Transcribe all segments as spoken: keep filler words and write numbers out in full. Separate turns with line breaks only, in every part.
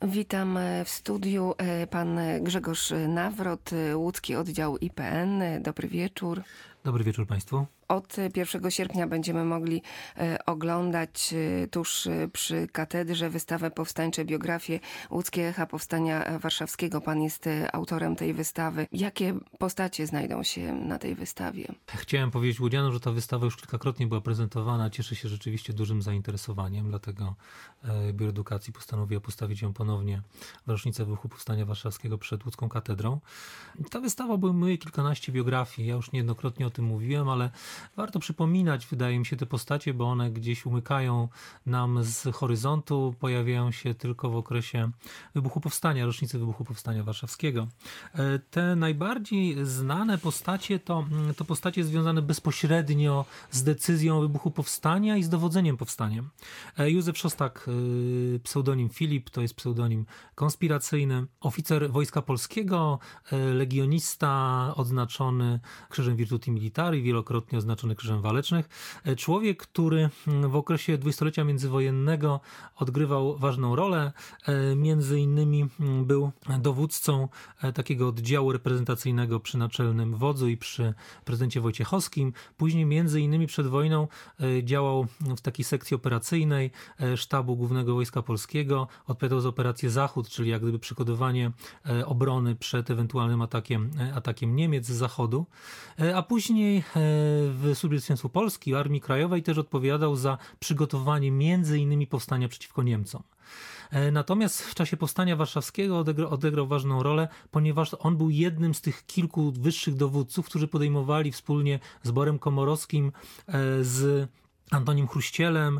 Witam w studiu pan Grzegorz Nawrot, łódzki oddział I P N. Dobry wieczór.
Dobry wieczór Państwu.
Od pierwszego sierpnia będziemy mogli oglądać tuż przy katedrze wystawę Powstańcze biografie Łódzkie Echa Powstania Warszawskiego. Pan jest autorem tej wystawy. Jakie postacie znajdą się na tej wystawie?
Chciałem powiedzieć łudzianom, że ta wystawa już kilkakrotnie była prezentowana. Cieszy się rzeczywiście dużym zainteresowaniem, dlatego Biuro Edukacji postanowiło postawić ją ponownie w rocznicę wybuchu Powstania Warszawskiego przed Łódzką Katedrą. Ta wystawa obejmuje kilkanaście biografii. Ja już niejednokrotnie o tym mówiłem, ale warto przypominać, wydaje mi się, te postacie, bo one gdzieś umykają nam z horyzontu, pojawiają się tylko w okresie wybuchu powstania, rocznicy wybuchu Powstania Warszawskiego. Te najbardziej znane postacie to, to postacie związane bezpośrednio z decyzją o wybuchu powstania i z dowodzeniem powstaniem. Józef Szostak, pseudonim Filip, to jest pseudonim konspiracyjny, oficer Wojska Polskiego, legionista odznaczony Krzyżem Virtuti Militari, wielokrotnie oznaczony Krzyżem Walecznych. Człowiek, który w okresie dwudziestolecia międzywojennego odgrywał ważną rolę. Między innymi był dowódcą takiego oddziału reprezentacyjnego przy naczelnym wodzu i przy prezydencie Wojciechowskim. Później między innymi przed wojną działał w takiej sekcji operacyjnej Sztabu Głównego Wojska Polskiego. Odpowiadał za operację Zachód, czyli jak gdyby przygotowanie obrony przed ewentualnym atakiem, atakiem Niemiec z zachodu. A później w Służbie Zwycięstwa Polski, w Armii Krajowej też odpowiadał za przygotowanie między innymi powstania przeciwko Niemcom. Natomiast w czasie Powstania Warszawskiego odegrał, odegrał ważną rolę, ponieważ on był jednym z tych kilku wyższych dowódców, którzy podejmowali wspólnie z Borem Komorowskim, z Antonim Chruścielem,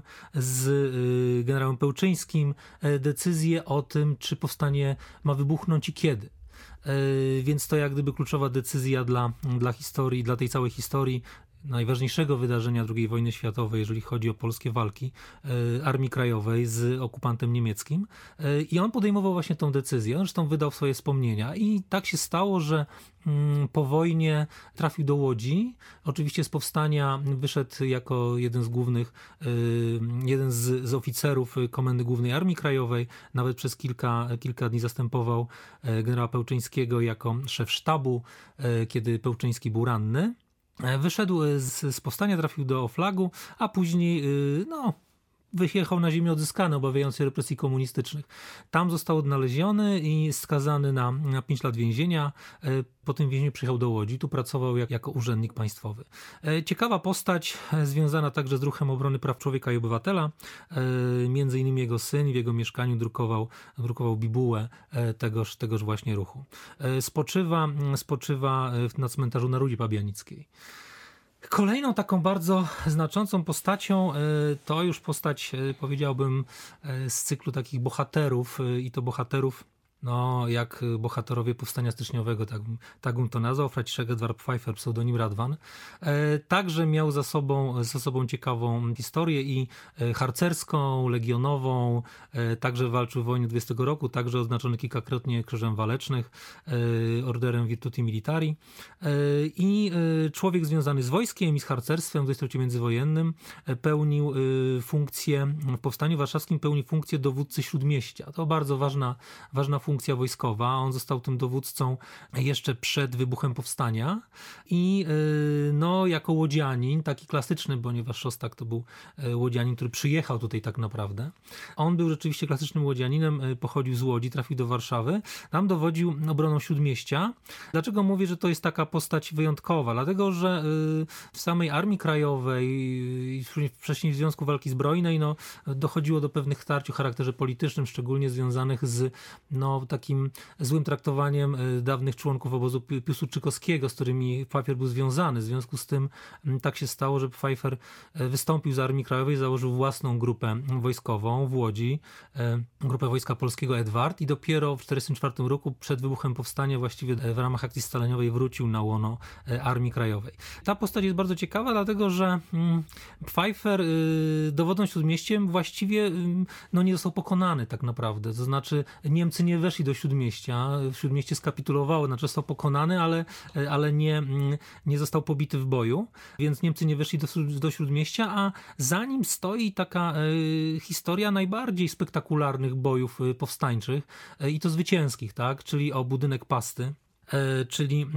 z generałem Pełczyńskim decyzję o tym, czy powstanie ma wybuchnąć i kiedy. Więc to jak gdyby kluczowa decyzja dla, dla historii, dla tej całej historii, najważniejszego wydarzenia drugiej wojny światowej, jeżeli chodzi o polskie walki Armii Krajowej z okupantem niemieckim. I on podejmował właśnie tą decyzję. On zresztą wydał swoje wspomnienia i tak się stało, że po wojnie trafił do Łodzi. Oczywiście z powstania wyszedł jako jeden z głównych, jeden z, z oficerów Komendy Głównej Armii Krajowej. Nawet przez kilka, kilka dni zastępował generała Pełczyńskiego jako szef sztabu, kiedy Pełczyński był ranny. Wyszedł z, z powstania, trafił do Oflagu, a później no, wyjechał na ziemię odzyskane, obawiając się represji komunistycznych. Tam został odnaleziony i skazany na, na pięć lat więzienia. Po tym więzieniu przyjechał do Łodzi. Tu pracował jak, jako urzędnik państwowy. Ciekawa postać, związana także z ruchem obrony praw człowieka i obywatela. Między innymi jego syn w jego mieszkaniu drukował, drukował bibułę tegoż, tegoż właśnie ruchu. Spoczywa, spoczywa na cmentarzu na Rudzi Pabianickiej. Kolejną taką bardzo znaczącą postacią to już postać, powiedziałbym, z cyklu takich bohaterów i to bohaterów, no jak bohaterowie Powstania Styczniowego, tak, tak bym to nazwał, Franciszek Edward Pfeiffer, pseudonim Radwan. E, także miał za sobą, za sobą ciekawą historię i harcerską, legionową, e, także walczył w wojnie dwudziestego roku, także oznaczony kilkakrotnie Krzyżem Walecznych, e, orderem Virtuti Militari. E, I e, człowiek związany z wojskiem i z harcerstwem w dwudziestoleciu międzywojennym e, pełnił e, funkcję, w Powstaniu Warszawskim pełnił funkcję dowódcy Śródmieścia. To bardzo ważna, ważna funkcja wojskowa. On został tym dowódcą jeszcze przed wybuchem powstania i no jako łodzianin, taki klasyczny, ponieważ Szostak to był łodzianin, który przyjechał tutaj tak naprawdę. On był rzeczywiście klasycznym łodzianinem, pochodził z Łodzi, trafił do Warszawy. Tam dowodził obroną Śródmieścia. Dlaczego mówię, że to jest taka postać wyjątkowa? Dlatego, że w samej Armii Krajowej i wcześniej w Związku Walki Zbrojnej no, dochodziło do pewnych starć o charakterze politycznym, szczególnie związanych z no, takim złym traktowaniem dawnych członków obozu piłsudczykowskiego, z którymi Pfeiffer był związany. W związku z tym tak się stało, że Pfeiffer wystąpił z Armii Krajowej, założył własną grupę wojskową w Łodzi, grupę Wojska Polskiego Edward i dopiero w tysiąc dziewięćset czterdziestym czwartym roku przed wybuchem powstania właściwie w ramach akcji scaleniowej wrócił na łono Armii Krajowej. Ta postać jest bardzo ciekawa, dlatego że Pfeiffer dowodząc Śródmieściem właściwie no, nie został pokonany tak naprawdę. To znaczy Niemcy nie weszli do Śródmieścia. Śródmieście skapitulowało, znaczy został pokonany, ale, ale nie, nie został pobity w boju, więc Niemcy nie weszli do, do Śródmieścia, a za nim stoi taka e, historia najbardziej spektakularnych bojów powstańczych e, i to zwycięskich, tak? Czyli o budynek Pasty. Czyli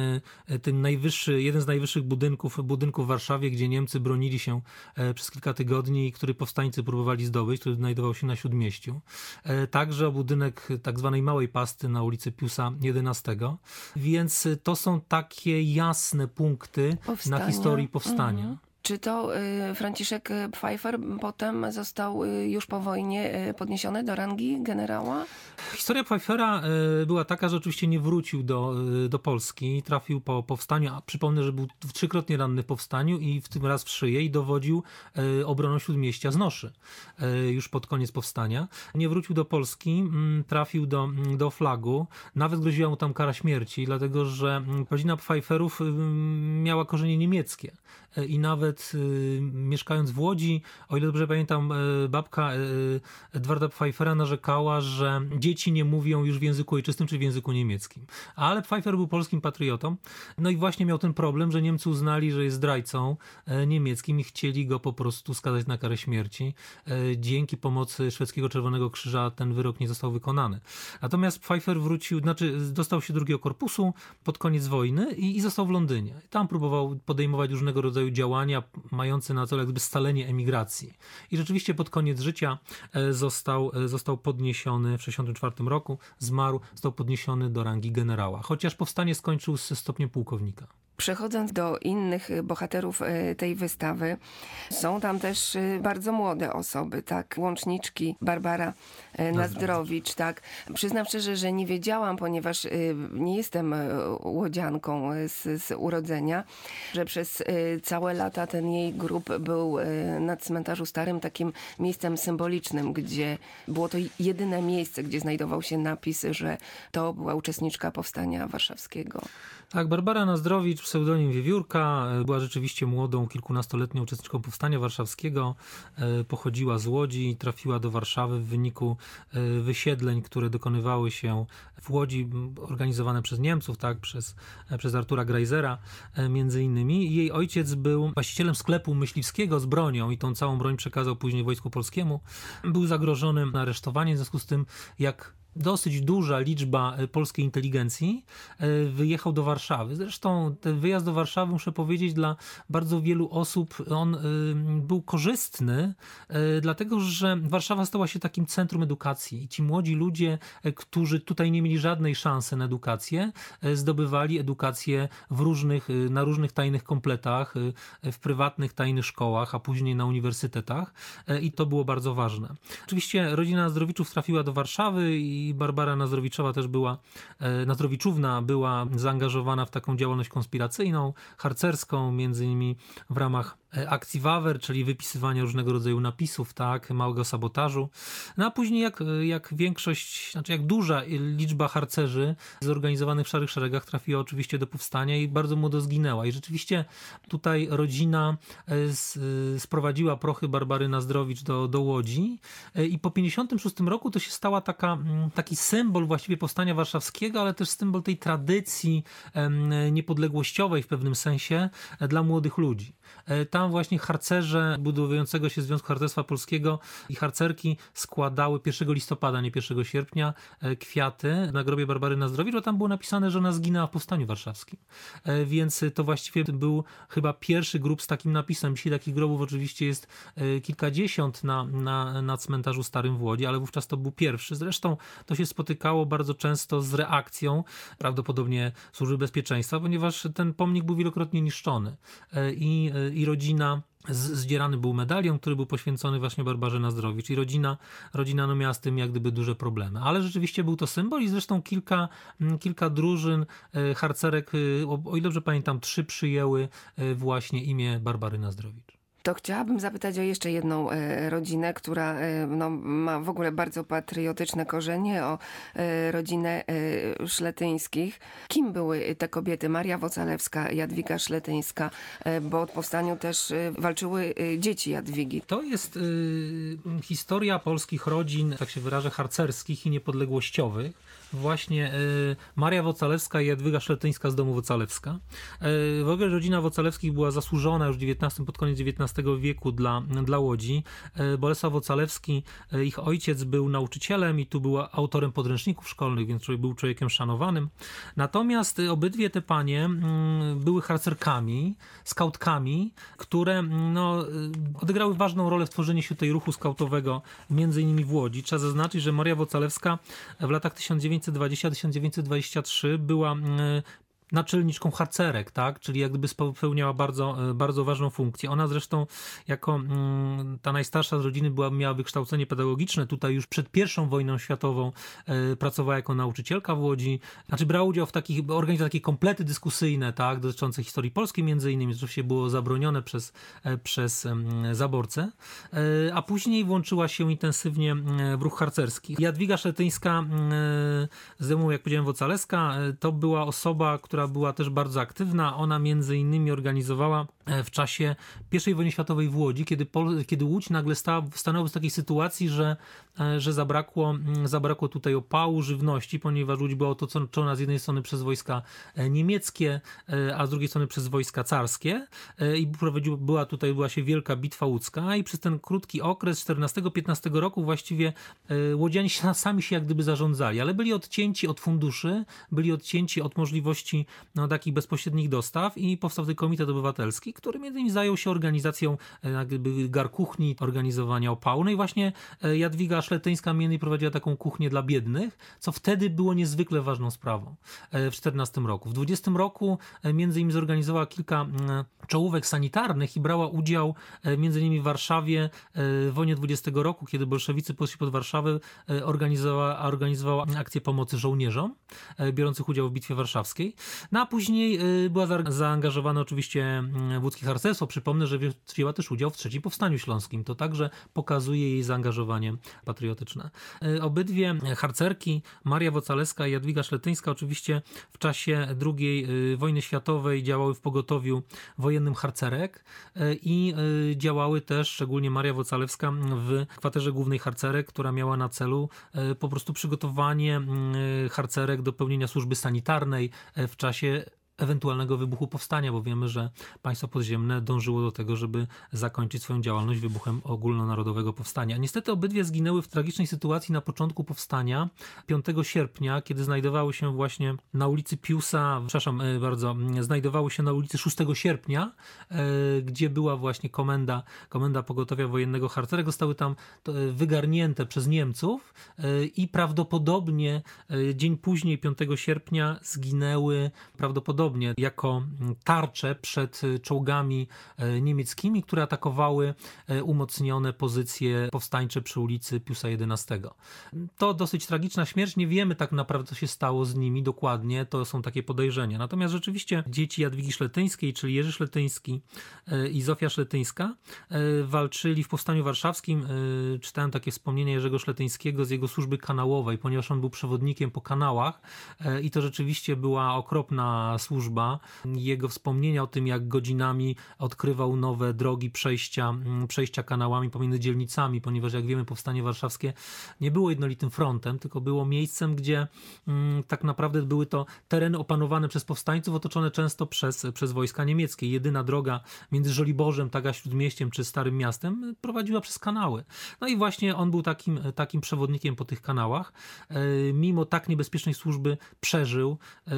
ten najwyższy, jeden z najwyższych budynków, budynków w Warszawie, gdzie Niemcy bronili się przez kilka tygodni i który powstańcy próbowali zdobyć, który znajdował się na Śródmieściu. Także o budynek tak zwanej Małej Pasty na ulicy Piusa jedenastego. Więc to są takie jasne punkty powstania. Na historii powstania. Mhm.
Czy to y, Franciszek Pfeiffer potem został y, już po wojnie y, podniesiony do rangi generała?
Historia Pfeiffera y, była taka, że oczywiście nie wrócił do, y, do Polski. Trafił po powstaniu, a przypomnę, że był trzykrotnie ranny w powstaniu i w tym raz w szyję i dowodził y, obroną Śródmieścia z Noszy y, już pod koniec powstania. Nie wrócił do Polski, y, trafił do, y, do Flagu. Nawet groziła mu tam kara śmierci, dlatego że rodzina Pfeifferów y, miała korzenie niemieckie. I nawet y, mieszkając w Łodzi, o ile dobrze pamiętam, y, babka y, Edwarda Pfeiffera narzekała, że dzieci nie mówią już w języku ojczystym czy w języku niemieckim. Ale Pfeiffer był polskim patriotą. No i właśnie miał ten problem, że Niemcy uznali, że jest zdrajcą y, niemieckim i chcieli go po prostu skazać na karę śmierci. Y, dzięki pomocy szwedzkiego Czerwonego Krzyża ten wyrok nie został wykonany. Natomiast Pfeiffer wrócił, znaczy dostał się drugiego korpusu pod koniec wojny i, i został w Londynie. Tam próbował podejmować różnego rodzaju działania mające na celu jakby scalenie emigracji. I rzeczywiście pod koniec życia został, został podniesiony w tysiąc dziewięćset sześćdziesiątym czwartym roku, zmarł, został podniesiony do rangi generała, chociaż powstanie skończył ze stopniem pułkownika.
Przechodząc do innych bohaterów tej wystawy, są tam też bardzo młode osoby, tak? Łączniczki Barbara Nazdrowicz, tak? Przyznam szczerze, że nie wiedziałam, ponieważ nie jestem łodzianką z, z urodzenia, że przez całe lata ten jej grób był na cmentarzu starym takim miejscem symbolicznym, gdzie było to jedyne miejsce, gdzie znajdował się napis, że to była uczestniczka Powstania Warszawskiego.
Tak, Barbara Nazdrowicz, pseudonim Wiewiórka, była rzeczywiście młodą, kilkunastoletnią uczestniczką Powstania Warszawskiego. Pochodziła z Łodzi i trafiła do Warszawy w wyniku wysiedleń, które dokonywały się w Łodzi, organizowane przez Niemców, tak, przez, przez Artura Greisera między innymi. Jej ojciec był właścicielem sklepu myśliwskiego z bronią i tą całą broń przekazał później Wojsku Polskiemu. Był zagrożony aresztowaniem, w związku z tym, jak dosyć duża liczba polskiej inteligencji wyjechał do Warszawy. Zresztą ten wyjazd do Warszawy, muszę powiedzieć, dla bardzo wielu osób on był korzystny, dlatego że Warszawa stała się takim centrum edukacji i ci młodzi ludzie, którzy tutaj nie mieli żadnej szansy na edukację, zdobywali edukację w różnych, na różnych tajnych kompletach, w prywatnych tajnych szkołach, a później na uniwersytetach i to było bardzo ważne. Oczywiście rodzina Nazdrowiczów trafiła do Warszawy i i Barbara Nazdrowiczowa też była, Nazdrowiczówna była zaangażowana w taką działalność konspiracyjną, harcerską, między innymi w ramach akcji Wawer, czyli wypisywania różnego rodzaju napisów, tak, małego sabotażu. No a później jak, jak większość, znaczy jak duża liczba harcerzy zorganizowanych w Szarych Szeregach trafiła oczywiście do powstania i bardzo młodo zginęła. I rzeczywiście tutaj rodzina sprowadziła prochy Barbary Nazdrowicz do, do Łodzi i po pięćdziesiątym szóstym roku to się stała taka, taki symbol właściwie powstania warszawskiego, ale też symbol tej tradycji niepodległościowej w pewnym sensie dla młodych ludzi. Tam właśnie harcerze budowującego się Związku Harcerstwa Polskiego i harcerki składały pierwszego listopada, nie pierwszego sierpnia, kwiaty na grobie Barbary Nazdrowicz, bo tam było napisane, że ona zginęła w Powstaniu Warszawskim. Więc to właściwie był chyba pierwszy grób z takim napisem. Dzisiaj takich grobów oczywiście jest kilkadziesiąt na, na, na cmentarzu starym w Łodzi, ale wówczas to był pierwszy. Zresztą to się spotykało bardzo często z reakcją, prawdopodobnie Służby Bezpieczeństwa, ponieważ ten pomnik był wielokrotnie niszczony. I, i rodzina, zdzierany był medalion, który był poświęcony właśnie Barbarze Nazdrowicz i rodzina, rodzina no miała z tym jak gdyby duże problemy. Ale rzeczywiście był to symbol i zresztą kilka, kilka drużyn harcerek, o ile dobrze pamiętam, trzy przyjęły właśnie imię Barbary Nazdrowicz.
To chciałabym zapytać o jeszcze jedną e, rodzinę, która e, no, ma w ogóle bardzo patriotyczne korzenie, o e, rodzinę e, Szletyńskich. Kim były te kobiety? Maria Wocalewska, Jadwiga Szletyńska, e, bo od powstaniu też e, walczyły e, dzieci Jadwigi.
To jest y, historia polskich rodzin, tak się wyrażę, harcerskich i niepodległościowych. Właśnie y, Maria Wocalewska i Jadwiga Szletyńska z domu Wocalewska. Y, w ogóle rodzina Wocalewskich była zasłużona już w dziewiętnastym, pod koniec dziewiętnastego wieku dla, dla Łodzi. Y, Bolesław Wocalewski, y, ich ojciec, był nauczycielem i tu był autorem podręczników szkolnych, więc był człowiekiem szanowanym. Natomiast y, obydwie te panie y, były harcerkami, skautkami, które no, y, odegrały ważną rolę w tworzeniu się tej ruchu skautowego, między innymi w Łodzi. Trzeba zaznaczyć, że Maria Wocalewska w latach tysiąc dziewięćset dwudziestym do tysiąc dziewięćset dwudziestego trzeciego była naczelniczką harcerek, tak? Czyli jak gdyby spełniała bardzo, bardzo ważną funkcję. Ona zresztą jako mm, ta najstarsza z rodziny była, miała wykształcenie pedagogiczne. Tutaj już przed pierwszą wojną światową e, pracowała jako nauczycielka w Łodzi. Znaczy brała udział w takich, organizowała takie komplety dyskusyjne, tak? Dotyczące historii polskiej między innymi. Oczywiście było zabronione przez, e, przez e, zaborcę. E, a później włączyła się intensywnie w ruch harcerski. Jadwiga Szletyńska e, z domu, jak powiedziałem, Wocalewska, e, to była osoba, która była też bardzo aktywna. Ona między innymi organizowała w czasie pierwszej wojny światowej w Łodzi, kiedy, Pol- kiedy Łódź nagle stała, stanęła w takiej sytuacji, że, że zabrakło, zabrakło tutaj opału, żywności, ponieważ Łódź była otoczona z jednej strony przez wojska niemieckie, a z drugiej strony przez wojska carskie i prowadziła, była tutaj była się wielka bitwa łódzka i przez ten krótki okres czternastego piętnastego roku właściwie łodzianie sami się jak gdyby zarządzali, ale byli odcięci od funduszy, byli odcięci od możliwości no, takich bezpośrednich dostaw i powstał ten Komitet Obywatelski, który między innymi zajął się organizacją jakby gar kuchni, organizowania opału. No i właśnie Jadwiga Szletyńska między innymi prowadziła taką kuchnię dla biednych, co wtedy było niezwykle ważną sprawą w czternastym roku. W dwudziestym roku między innymi zorganizowała kilka czołówek sanitarnych i brała udział między innymi w Warszawie w wojnie dwudziestego roku, kiedy bolszewicy poszli pod Warszawę, organizowała, organizowała akcję pomocy żołnierzom biorących udział w Bitwie Warszawskiej. No a później była zaangażowana oczywiście w łódzkie harcerstwo. Przypomnę, że wzięła też udział w trzecim Powstaniu Śląskim. To także pokazuje jej zaangażowanie patriotyczne. Obydwie harcerki, Maria Wocalewska i Jadwiga Szletyńska, oczywiście w czasie drugiej wojny światowej działały w pogotowiu wojennym harcerek i działały też, szczególnie Maria Wocalewska, w kwaterze głównej harcerek, która miała na celu po prostu przygotowanie harcerek do pełnienia służby sanitarnej w czasie ewentualnego wybuchu powstania, bo wiemy, że państwo podziemne dążyło do tego, żeby zakończyć swoją działalność wybuchem ogólnonarodowego powstania. Niestety obydwie zginęły w tragicznej sytuacji na początku powstania, piątego sierpnia, kiedy znajdowały się właśnie na ulicy Piusa, przepraszam bardzo, znajdowały się na ulicy szóstego sierpnia, gdzie była właśnie komenda, komenda pogotowia wojennego harcerek. Zostały tam wygarnięte przez Niemców i prawdopodobnie dzień później, piątego sierpnia, zginęły prawdopodobnie jako tarcze przed czołgami niemieckimi, które atakowały umocnione pozycje powstańcze przy ulicy Piusa jedenastego. To dosyć tragiczna śmierć. Nie wiemy tak naprawdę, co się stało z nimi dokładnie. To są takie podejrzenia. Natomiast rzeczywiście dzieci Jadwigi Szletyńskiej, czyli Jerzy Szletyński i Zofia Szletyńska, walczyli w Powstaniu Warszawskim. Czytałem takie wspomnienia Jerzego Szletyńskiego z jego służby kanałowej, ponieważ on był przewodnikiem po kanałach i to rzeczywiście była okropna służba. Jego wspomnienia o tym, jak godzinami odkrywał nowe drogi przejścia, przejścia kanałami pomiędzy dzielnicami, ponieważ jak wiemy, Powstanie Warszawskie nie było jednolitym frontem, tylko było miejscem, gdzie mm, tak naprawdę były to tereny opanowane przez powstańców, otoczone często przez, przez wojska niemieckie. Jedyna droga między Żoliborzem, tak a Śródmieściem czy Starym Miastem prowadziła przez kanały. No i właśnie on był takim, takim przewodnikiem po tych kanałach. E, mimo tak niebezpiecznej służby przeżył, e,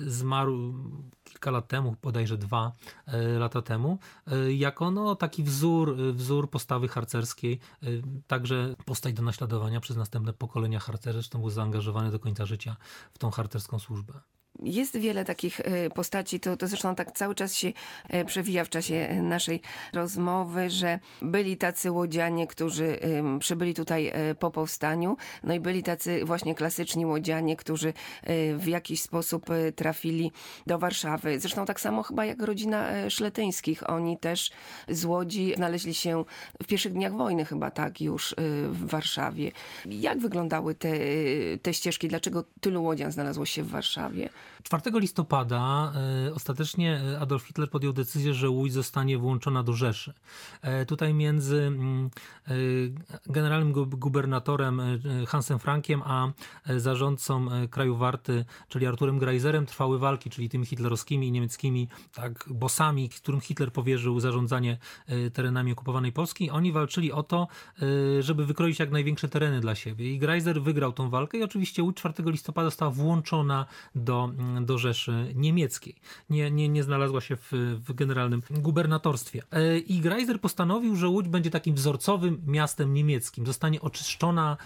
zmarł kilka lat temu, bodajże dwa e, lata temu, e, jako no, taki wzór, wzór postawy harcerskiej, e, także postać do naśladowania przez następne pokolenia harcerzy, zresztą był zaangażowany do końca życia w tą harcerską służbę.
Jest wiele takich e, postaci, to, to zresztą tak cały czas się e, przewija w czasie naszej rozmowy, że byli tacy łodzianie, którzy em, przybyli tutaj e, po powstaniu, no i byli tacy właśnie klasyczni łodzianie, którzy e, w jakiś sposób e, trafili do Warszawy. Zresztą tak samo chyba jak rodzina e, Szletyńskich. Oni też z Łodzi znaleźli się w pierwszych dniach wojny chyba tak już e, w Warszawie. Jak wyglądały te, e, te ścieżki? Dlaczego tylu łodzian znalazło się w Warszawie?
czwartego listopada e, ostatecznie Adolf Hitler podjął decyzję, że Łódź zostanie włączona do Rzeszy. E, tutaj między mm, e, generalnym gu- gubernatorem e, Hansem Frankiem a e, zarządcą e, kraju Warty, czyli Arturem Greiserem, trwały walki, czyli tymi hitlerowskimi i niemieckimi tak bossami, którym Hitler powierzył zarządzanie e, terenami okupowanej Polski. Oni walczyli o to, e, żeby wykroić jak największe tereny dla siebie. I Greiser wygrał tą walkę i oczywiście Łódź czwartego listopada została włączona do do Rzeszy Niemieckiej. Nie, nie, nie znalazła się w, w generalnym gubernatorstwie. I Greiser postanowił, że Łódź będzie takim wzorcowym miastem niemieckim. Zostanie oczyszczona,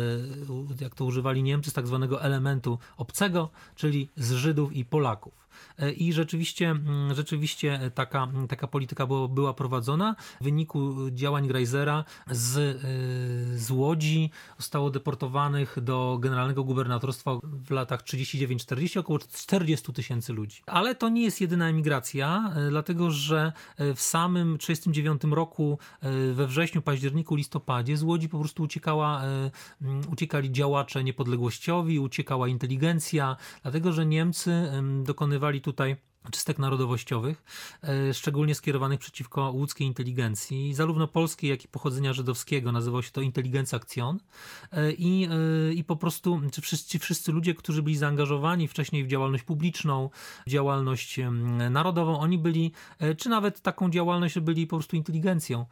jak to używali Niemcy, z tak zwanego elementu obcego, czyli z Żydów i Polaków. I rzeczywiście, rzeczywiście taka, taka polityka była, była prowadzona. W wyniku działań Greisera z, z Łodzi zostało deportowanych do generalnego gubernatorstwa w latach trzydzieści dziewięć czterdzieści około czterdzieści tysięcy ludzi. Ale to nie jest jedyna emigracja, dlatego że w samym trzydziestym dziewiątym roku, we wrześniu, październiku, listopadzie z Łodzi po prostu uciekała, uciekali działacze niepodległościowi, uciekała inteligencja, dlatego że Niemcy dokonywali tutaj czystek narodowościowych, szczególnie skierowanych przeciwko łódzkiej inteligencji, zarówno polskiej, jak i pochodzenia żydowskiego. Nazywało się to Intelligenzaktion i, i po prostu czy wszyscy, wszyscy ludzie, którzy byli zaangażowani wcześniej w działalność publiczną, w działalność narodową, oni byli, czy nawet taką działalność, byli po prostu inteligencją.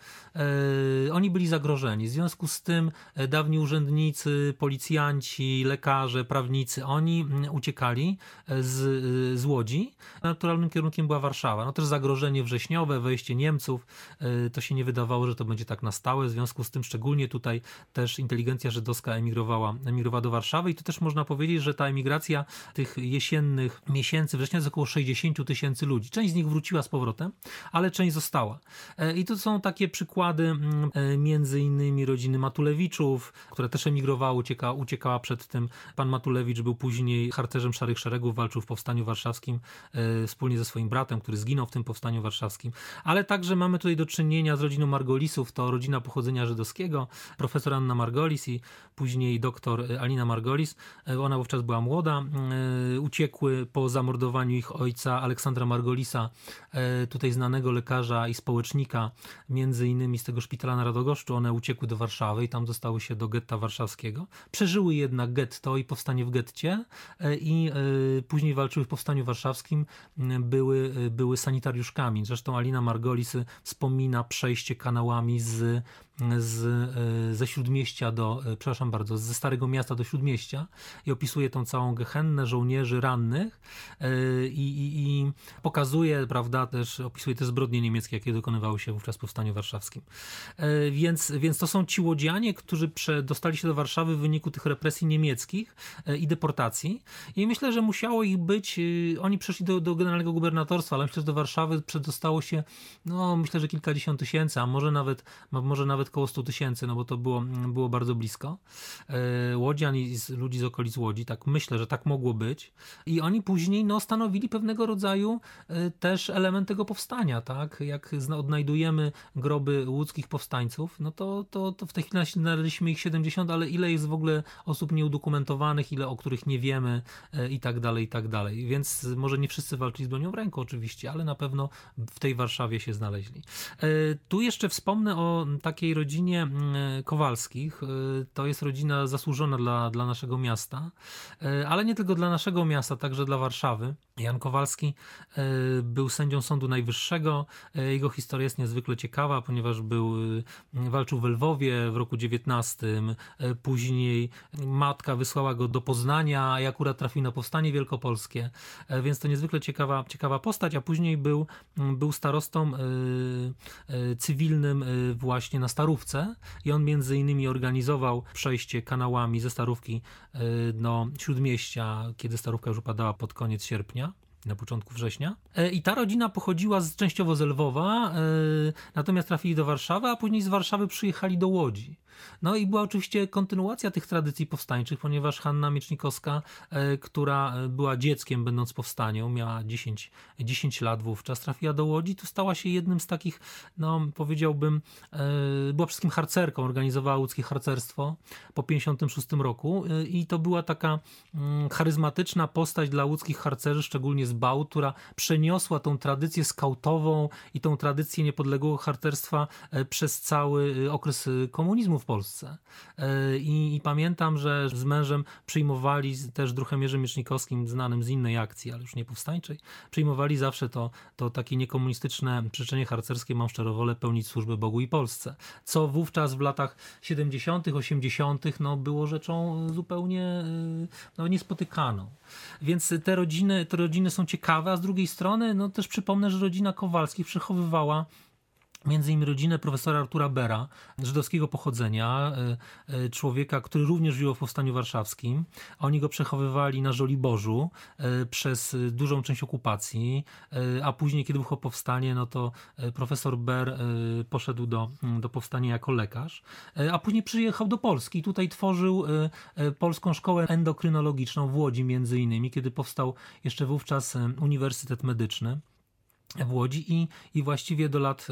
Oni byli zagrożeni. W związku z tym dawni urzędnicy, policjanci, lekarze, prawnicy, oni uciekali z, z Łodzi. Naturalnym kierunkiem była Warszawa. No też zagrożenie wrześniowe, wejście Niemców, to się nie wydawało, że to będzie tak na stałe. W związku z tym szczególnie tutaj też inteligencja żydowska emigrowała, emigrowała do Warszawy i to też można powiedzieć, że ta emigracja tych jesiennych miesięcy września to około sześćdziesiąt tysięcy ludzi. Część z nich wróciła z powrotem, ale część została. I to są takie przykłady między innymi rodziny Matulewiczów, które też emigrowały, ucieka, uciekała przed tym. Pan Matulewicz był później harcerzem Szarych Szeregów, walczył w Powstaniu Warszawskim wspólnie ze swoim bratem, który zginął w tym powstaniu warszawskim. Ale także mamy tutaj do czynienia z rodziną Margolisów, to rodzina pochodzenia żydowskiego, profesor Anna Margolis i później doktor Alina Margolis. Ona wówczas była młoda. Uciekły po zamordowaniu ich ojca Aleksandra Margolisa, tutaj znanego lekarza i społecznika, między innymi z tego szpitala na Radogoszczu. One uciekły do Warszawy i tam dostały się do getta warszawskiego. Przeżyły jednak getto i powstanie w getcie i później walczyły w powstaniu warszawskim. Były, były sanitariuszkami. Zresztą Alina Margolis wspomina przejście kanałami z, z, ze Śródmieścia do, przepraszam bardzo, ze Starego Miasta do Śródmieścia i opisuje tą całą gehennę żołnierzy rannych i, i, i pokazuje, prawda, też opisuje te zbrodnie niemieckie, jakie dokonywały się wówczas w Powstaniu Warszawskim. Więc, więc to są ci łodzianie, którzy dostali się do Warszawy w wyniku tych represji niemieckich i deportacji i myślę, że musiało ich być, oni przeszli do, do generalnego gubernatorstwa, ale myślę, że do Warszawy przedostało się, no myślę, że kilkadziesiąt tysięcy, a może nawet, może nawet koło stu tysięcy, no bo to było, było bardzo blisko. Łodzian i z, ludzi z okolic Łodzi, tak myślę, że tak mogło być. I oni później no, stanowili pewnego rodzaju też element tego powstania, tak? Jak odnajdujemy groby łódzkich powstańców, no to, to, to w tej chwili znaleźliśmy ich siedemdziesiąt, ale ile jest w ogóle osób nieudokumentowanych, ile o których nie wiemy i tak dalej, i tak dalej. Więc może nie wszyscy walczyli z bronią w ręku oczywiście, ale na pewno w tej Warszawie się znaleźli. Tu jeszcze wspomnę o takiej rodzinie Kowalskich. To jest rodzina zasłużona dla, dla naszego miasta, ale nie tylko dla naszego miasta, także dla Warszawy. Jan Kowalski był sędzią Sądu Najwyższego. Jego historia jest niezwykle ciekawa, ponieważ był, walczył w Lwowie w roku dziewiętnastym. Później matka wysłała go do Poznania i akurat trafił na Powstanie Wielkopolskie, więc to niezwykle ciekawa, ciekawa postać, a później był, był starostą cywilnym właśnie na Starym Starówce i on między innymi organizował przejście kanałami ze Starówki do Śródmieścia, kiedy Starówka już upadała pod koniec sierpnia, na początku września. I ta rodzina pochodziła z, częściowo z Lwowa, natomiast trafili do Warszawy, a później z Warszawy przyjechali do Łodzi. No i była oczywiście kontynuacja tych tradycji powstańczych, ponieważ Hanna Miecznikowska, która była dzieckiem będąc powstanią, miała dziesięć, dziesięć lat wówczas, trafiła do Łodzi, to stała się jednym z takich, no powiedziałbym, była wszystkim harcerką, organizowała łódzkie harcerstwo po pięćdziesiątym szóstym roku i to była taka charyzmatyczna postać dla łódzkich harcerzy, szczególnie z Bałt, która przeniosła tą tradycję skautową i tą tradycję niepodległego harcerstwa przez cały okres komunizmu w Polsce. I, I pamiętam, że z mężem przyjmowali, też Druchemierzem Miecznikowskim, znanym z innej akcji, ale już nie powstańczej, przyjmowali zawsze to, to takie niekomunistyczne życzenie harcerskie: mam szczerą wolę pełnić służbę Bogu i Polsce. Co wówczas w latach siedemdziesiątych, osiemdziesiątych no, było rzeczą zupełnie no, niespotykaną. Więc te rodziny, te rodziny są ciekawe, a z drugiej strony no, też przypomnę, że rodzina Kowalskich przechowywała między innymi rodzinę profesora Artura Bera, żydowskiego pochodzenia, człowieka, który również żył w Powstaniu Warszawskim. Oni go przechowywali na Żoliborzu przez dużą część okupacji, a później, kiedy było powstanie, no to profesor Ber poszedł do, do powstania jako lekarz, a później przyjechał do Polski i tutaj tworzył Polską Szkołę Endokrynologiczną w Łodzi między innymi, kiedy powstał jeszcze wówczas Uniwersytet Medyczny w Łodzi i, i właściwie do lat,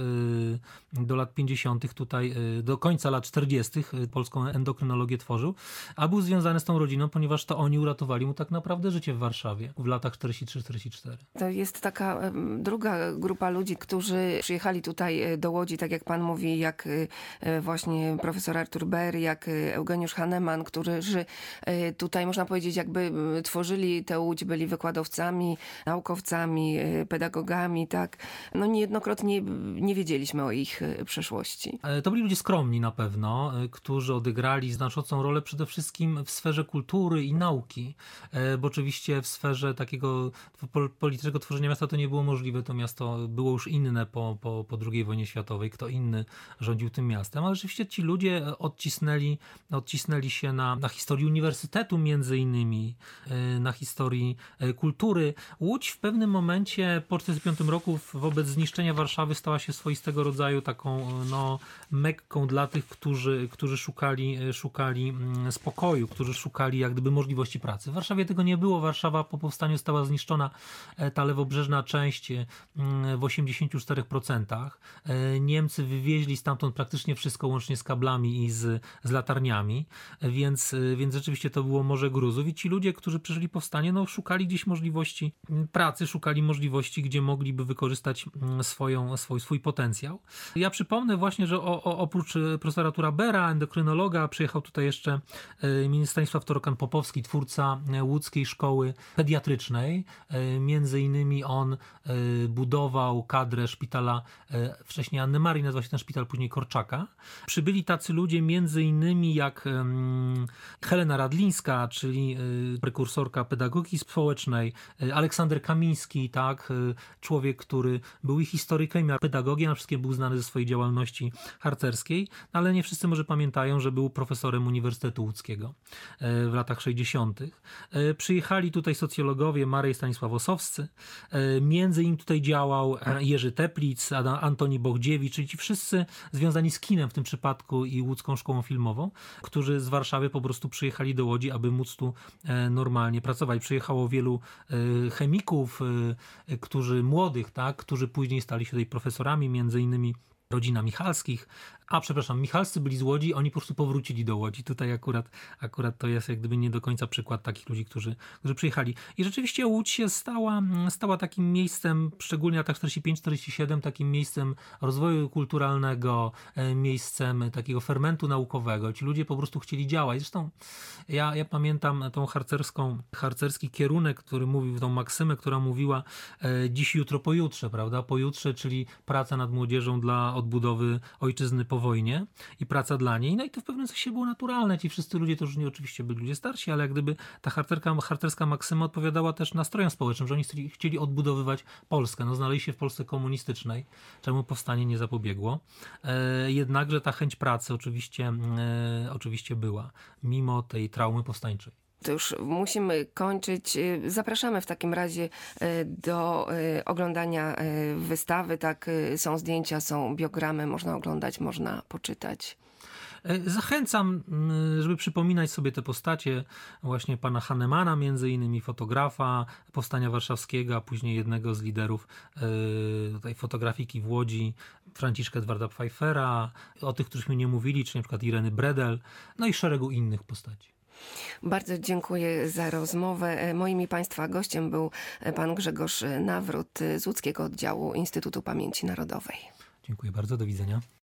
do lat pięćdziesiątych tutaj, do końca lat czterdziestych polską endokrynologię tworzył, a był związany z tą rodziną, ponieważ to oni uratowali mu tak naprawdę życie w Warszawie w latach czterdziestym trzecim czterdziestym czwartym.
To jest taka druga grupa ludzi, którzy przyjechali tutaj do Łodzi, tak jak pan mówi, jak właśnie profesor Artur Ber, jak Eugeniusz Hahnemann, którzy tutaj, można powiedzieć, jakby tworzyli tę Łódź, byli wykładowcami, naukowcami, pedagogami, tak. No niejednokrotnie nie wiedzieliśmy o ich przeszłości.
To byli ludzie skromni na pewno, którzy odegrali znaczącą rolę przede wszystkim w sferze kultury i nauki, bo oczywiście w sferze takiego politycznego tworzenia miasta to nie było możliwe, to miasto było już inne po, po, po drugiej wojnie światowej, kto inny rządził tym miastem, ale rzeczywiście ci ludzie odcisnęli, odcisnęli się na, na historii uniwersytetu między innymi, na historii kultury. Łódź w pewnym momencie po czterdziestym piątym roku wobec zniszczenia Warszawy stała się swoistego rodzaju taką no, Mekką dla tych, którzy, którzy szukali, szukali spokoju, którzy szukali jak gdyby możliwości pracy. W Warszawie tego nie było. Warszawa po powstaniu została zniszczona, ta lewobrzeżna część w osiemdziesięciu czterech procentach. Niemcy wywieźli stamtąd praktycznie wszystko łącznie z kablami i z, z latarniami, więc, więc rzeczywiście to było morze gruzów i ci ludzie, którzy przeżyli powstanie, no, szukali gdzieś możliwości pracy, szukali możliwości, gdzie mogliby wykorzystać swoją, swój, swój potencjał. Ja przypomnę właśnie, że o, o, oprócz profesora Artura Bera, endokrynologa, przyjechał tutaj jeszcze minister Stanisław Torokan-Popowski, twórca łódzkiej szkoły pediatrycznej. Między innymi on budował kadrę szpitala, wcześniej Anny Marii, nazywał się ten szpital, później Korczaka. Przybyli tacy ludzie między innymi jak Helena Radlińska, czyli prekursorka pedagogiki społecznej, Aleksander Kamiński, tak, człowiek, który był i historykiem, miał pedagogiem, a wszystkie był znany ze swojej działalności harcerskiej, ale nie wszyscy może pamiętają, że był profesorem Uniwersytetu Łódzkiego w latach sześćdziesiątych. Przyjechali tutaj socjologowie Marek i Stanisław Osowscy, między innymi tutaj działał Jerzy Teplic, Antoni Bochdziewicz, czyli ci wszyscy związani z kinem w tym przypadku i Łódzką Szkołą Filmową, którzy z Warszawy po prostu przyjechali do Łodzi, aby móc tu normalnie pracować. Przyjechało wielu chemików, którzy młodych, tak, którzy później stali się tutaj profesorami, między innymi rodzina Michalskich, a przepraszam, Michalscy byli z Łodzi, oni po prostu powrócili do Łodzi. Tutaj akurat, akurat to jest jak gdyby nie do końca przykład takich ludzi, którzy, którzy przyjechali. I rzeczywiście Łódź się stała, stała takim miejscem, szczególnie w latach czterdziestym piątym czterdziestym siódmym, takim miejscem rozwoju kulturalnego, miejscem takiego fermentu naukowego. Ci ludzie po prostu chcieli działać. Zresztą ja, ja pamiętam tą harcerską, harcerski kierunek, który mówił, tą maksymę, która mówiła dziś, jutro, pojutrze, prawda? Pojutrze, czyli praca nad młodzieżą dla odbudowy ojczyzny po o wojnie i praca dla niej. No i to w pewnym sensie było naturalne. Ci wszyscy ludzie to już nie oczywiście byli ludzie starsi, ale jak gdyby ta harterka, harterska maksyma odpowiadała też nastrojom społecznym, że oni chcieli, chcieli odbudowywać Polskę. No, znaleźli się w Polsce komunistycznej, czemu powstanie nie zapobiegło. E, jednakże ta chęć pracy oczywiście, e, oczywiście była, mimo tej traumy powstańczej.
To już musimy kończyć. Zapraszamy w takim razie do oglądania wystawy. Tak, są zdjęcia, są biogramy, można oglądać, można poczytać.
Zachęcam, żeby przypominać sobie te postacie właśnie pana Hahnemana, między innymi fotografa Powstania Warszawskiego, a później jednego z liderów tutaj fotografiki w Łodzi, Franciszka Edwarda Pfeiffera, o tych, któryśmy nie mówili, czyli na przykład Ireny Bredel, no i szeregu innych postaci.
Bardzo dziękuję za rozmowę. Moim i Państwa gościem był pan Grzegorz Nawrot z łódzkiego oddziału Instytutu Pamięci Narodowej.
Dziękuję bardzo, do widzenia.